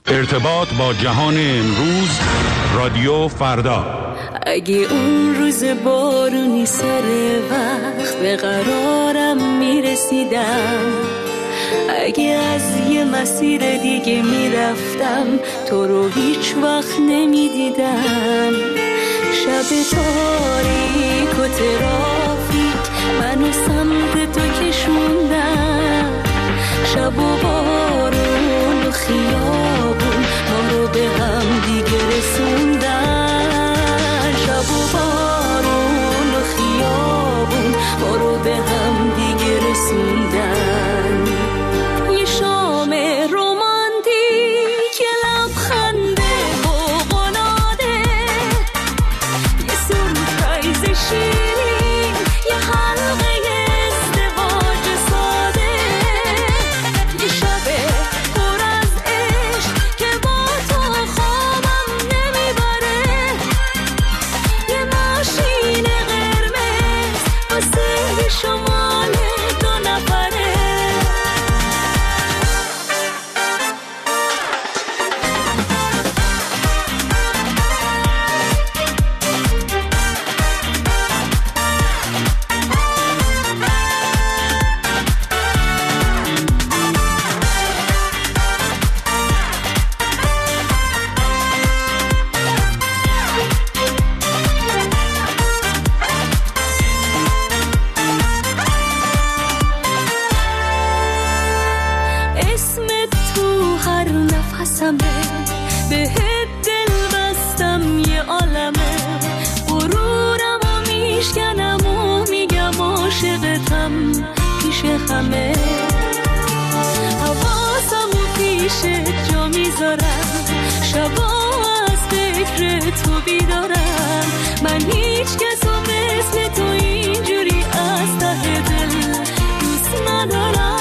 ارتباط با جهان امروز، رادیو فردا. اگه اون روز بارونی سر وقت به قرارم میرسیدم، اگه از یه مسیر دیگه میرفتم تو رو هیچ وقت نمیدیدم، شب تاریک و ترافیک منو سمت تو کشوندن، شب و بارون و خیابون ما رو به هم دیگه رسوندن، شب و بارون و خیابون ما رو به هم دیگه رسوندن. یه شام رومانتیک، یه لبخنده فوق‌العاده، یه سورپرایز شیرین، یه حلقه ازدواج ساده، یه شب پر از عشق که با تو خوابم نمیبره، یه ماشین قرمز واسه شمال دو نفره. اسمت تو هر نفسمه، بهت دل بستم یه عالمه، غرورم و میشکنم و میگم عاشقتم پیش همه، حواسم و پیشت جا میذارم، شبا از فکر تو بیدارم، من هیچ کسو مثل تو اینجوری از ته دل دوست ندارم.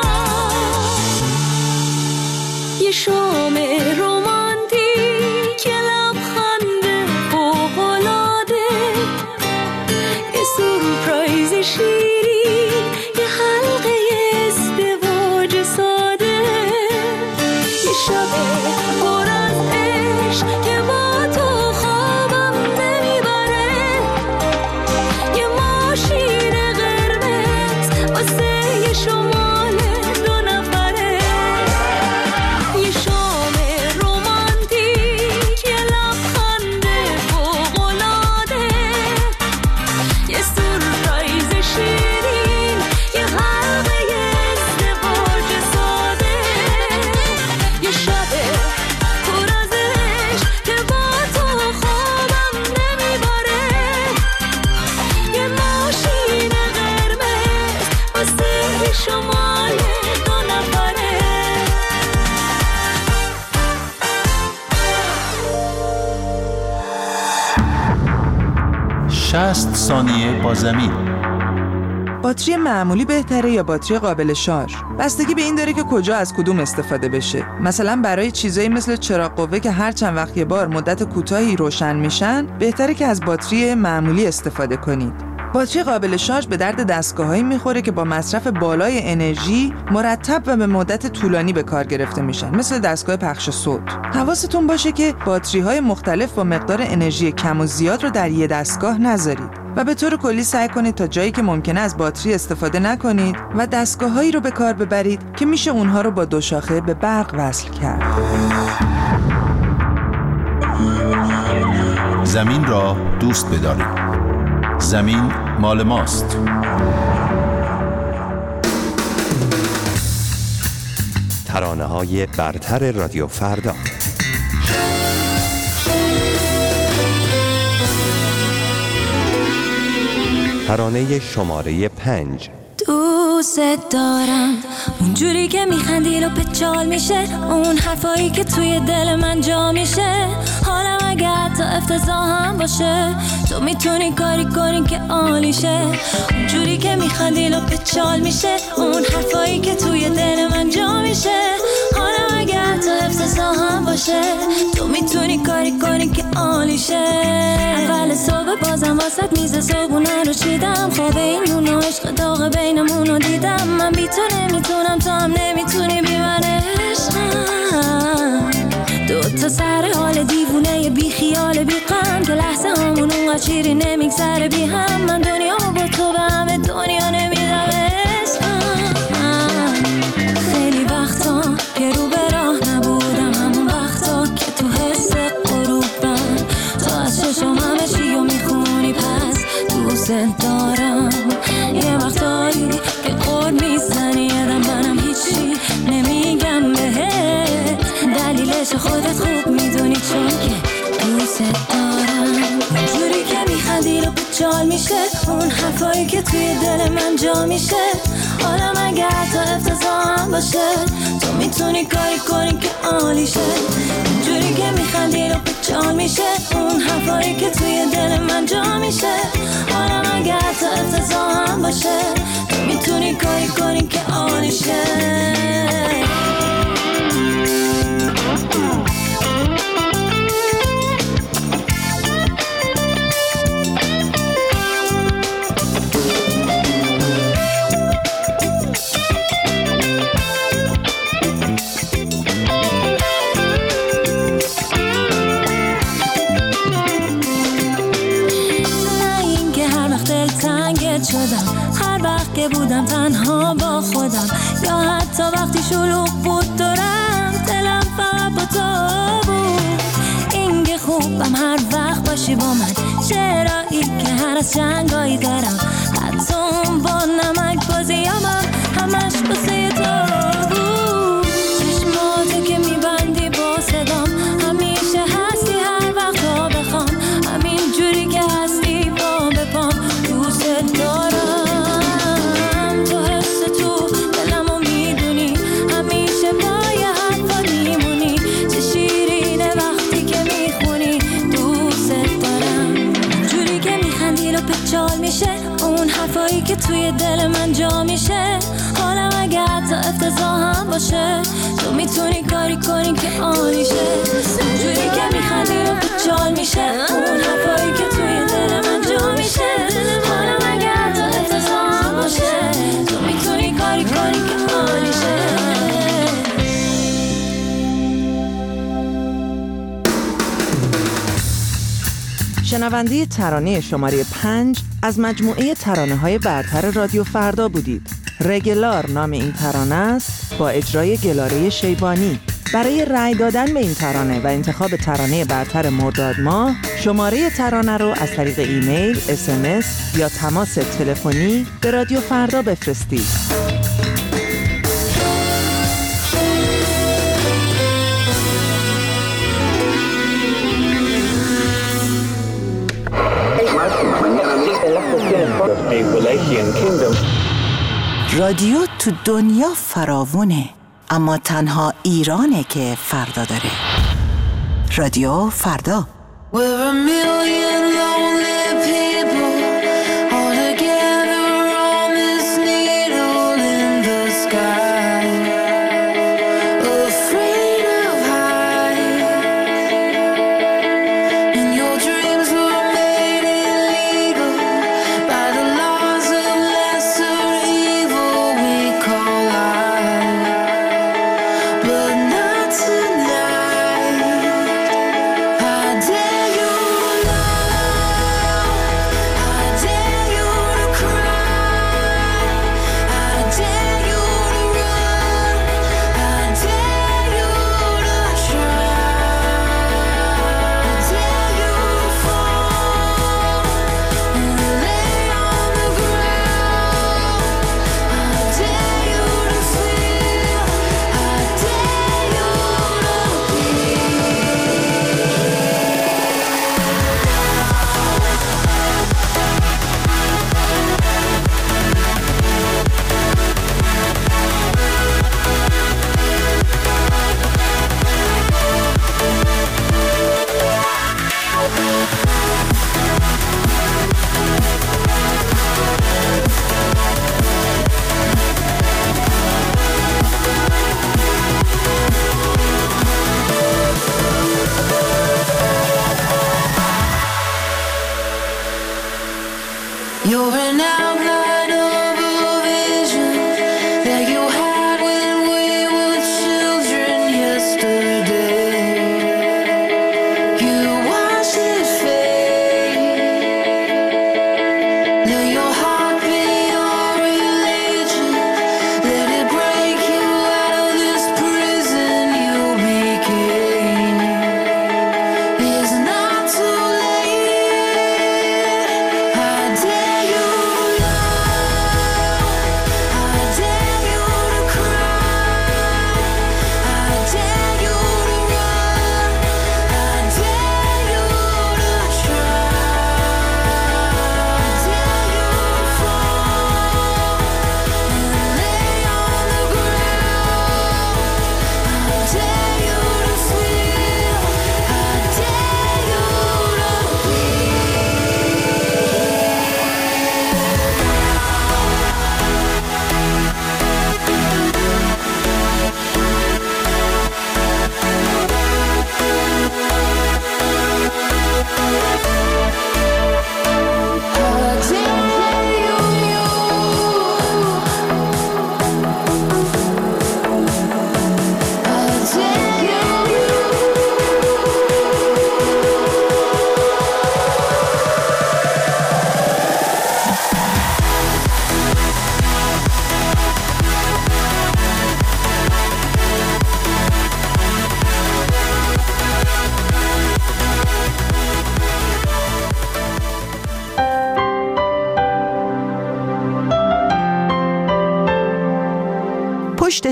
یه شام رومانتیک، یه لبخنده فوق‌العاده، یه سورپرایز شیرین، یه حلقه ازدواج ساده، یه شب پر از عشق که با تو خوابم نمیبره، یه ماشین قرمز واسه یه شمال دو نفره. یه شام رومانتیک، یه لبخنده فوق‌العاده، یه سورپرایز شیرین، یه حلقه ازدواج ساده، یه شب پر از عشق که با تو خوابم نمیبره، یه ماشین قرمز واسه شمال دو نفره. 60 ثانیه با زمین. باتری معمولی بهتره یا باتری قابل شارژ؟ بستگی به این داره که کجا از کدوم استفاده بشه. مثلا برای چیزایی مثل چراغ قوه که هر چند وقت یه بار مدت کوتاهی روشن میشن، بهتره که از باتری معمولی استفاده کنید. باتری قابل شارژ به درد دستگاهایی میخوره که با مصرف بالای انرژی مرتب و به مدت طولانی به کار گرفته میشن، مثل دستگاه پخش صوت. حواستون باشه که باتری‌های مختلف با مقدار انرژی کم و زیاد رو در یه دستگاه نذارید و به طور کلی سعی کنید تا جایی که ممکنه از باتری استفاده نکنید و دستگاه‌هایی رو به کار ببرید که میشه اونها رو با دو شاخه به برق وصل کرد. زمین را دوست بدارید. زمین مال ماست. ترانه‌های برتر رادیو فردا. ترانه شماره 5. دوست دارم اونجوری که میخندی و پچال میشه، اون حرفایی که توی دل من جا میشه، حالم اگه حتی افتضاح هم باشه تو میتونی کاری کنی که عالیشه، اونجوری که میخندی و پچال میشه، اون حرفایی که توی دل من جا میشه، حالم اگه حتی افتضاح هم باشه تو میتونی کاری کنی که عالیشه. اول صبح بازم واسط میز صبحونه رو چیدم، خواب این نون و عشق داغ بینمونو دیدم، من بی تو نمیتونم تو هم نمیتونی بی من عشقم، چیری نمیگذره بی هم. من دنیامو با تو به همه دنیا نمیدم خیلی وقتا که رو به راه نبودم، همون وقتا که تو حس غروبم تو از چشم همه چیو میخونی، پس دوست دارم. یه وقتایی که قول میزنی یادم منم هیچی نمیگم بهت، دلیلش خودت خوب میدونی چون که دوست دارم. اونجوری که میخندی رو جال میشه، اون حرفایی که توی دل من جا میشه. حالا مگه حتی افتضاح باشه تو میتونی کاری کنی که عالیشه. اونجوری که میخندی رو جال میشه، اون حرفایی که توی دل من جا میشه. حالا مگه حتی افتضاح باشه تو میتونی کاری کنی که عالیشه. هر وقت که بودم تنها با خودم، یا حتی وقتی شلوغ بود دورم، دلم فقط با تو بود. این که خوبم هر وقت باشی با من، چرایی که هر از جنگایی دارم، حتی اون با نمک بازیامم همش بسه تو بود. چشماتو که میبندی با صدام، همیشه هستی هر وقت ها بخوام، همین جوری که هستی با بپام. دوست دارم تو حس تو دلمو میدونی، همیشه پای حرفات میمونی، چه شیرینه وقتی که میخونی. دوست دارم جوری که میخندی رو پچال میشه، اون حرفایی که توی دل من جا میشه. حالا اگه حتی افتضاح هم باشه تو میتونی کاری کنی که عالیشه. جوری که میخندی رو پچال میشه، اون حرفایی که توی دل من جا میشه. حالا اگه حتی افتضاح هم باشه تو میتونی کاری کنی که عالیشه. شنونده ترانه شماره 5 از مجموعه ترانه‌های برتر رادیو فردا بودید. رگلار نام این ترانه است با اجرای گلاره شیبانی. برای رأی دادن به این ترانه و انتخاب ترانه برتر مرداد ماه، شماره ترانه رو از طریق ایمیل، SMS یا تماس تلفنی به رادیو فردا بفرستید. رادیو تو دنیا فراوونه، اما تنها ایرانه که فردا داره. رادیو فردا.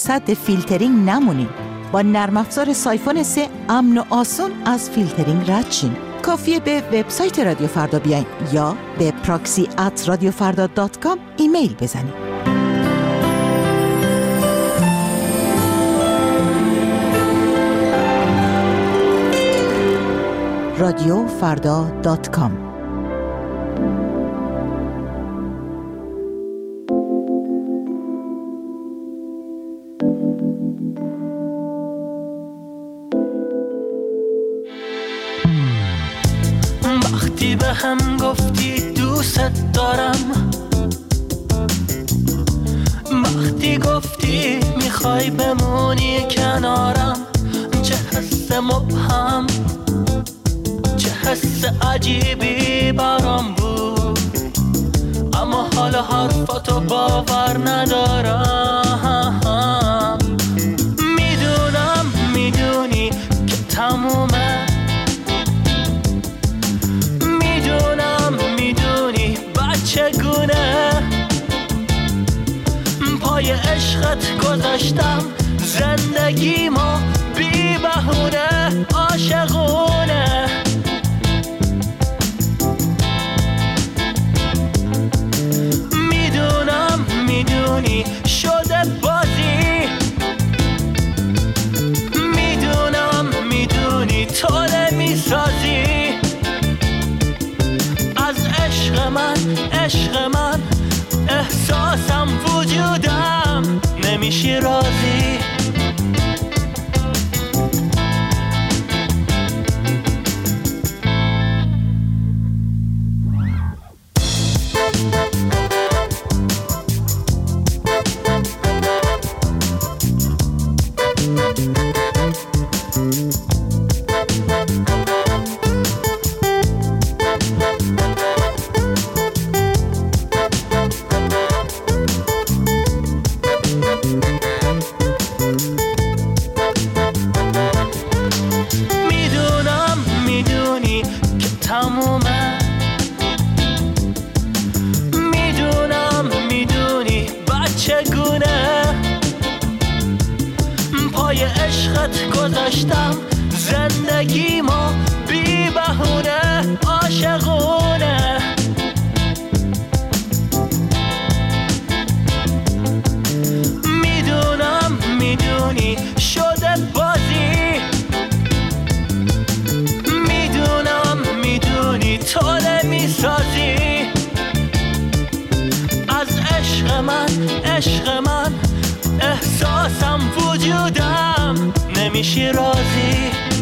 صد فیلترینگ نمونین. با نرم افزار سایفون 3 امن و آسون از فیلترینگ رد شین. کافیه به وبسایت رادیو فردا بیاین یا به proxy@radiofarda.com ایمیل بزنین. radiofarda.com. وقتی به هم گفتی دوست دارم، وقتی گفتی میخوای بمونی کنارم، چه حس مبهم، چه حس عجیبی برام بود، اما حالا حرفاتو باور ندارم. میدونم میدونی که تمومه، میدونم میدونی بچگونه پای عشقت گذاشتم زندگیمو بی بهونه عاشقونه. میدونم میدونی شده بازی، میدونم میدونی تو نمیسازی از عشق من، عشق من احساسم وجودم نمیشی راضی. گذاشتم زندگیمو بی بهونه عاشقونه. میدونم میدونی شده بازی، میدونم میدونی تو نمیسازی از عشق من، عشق من احساسم وجودم نمیشی راضی.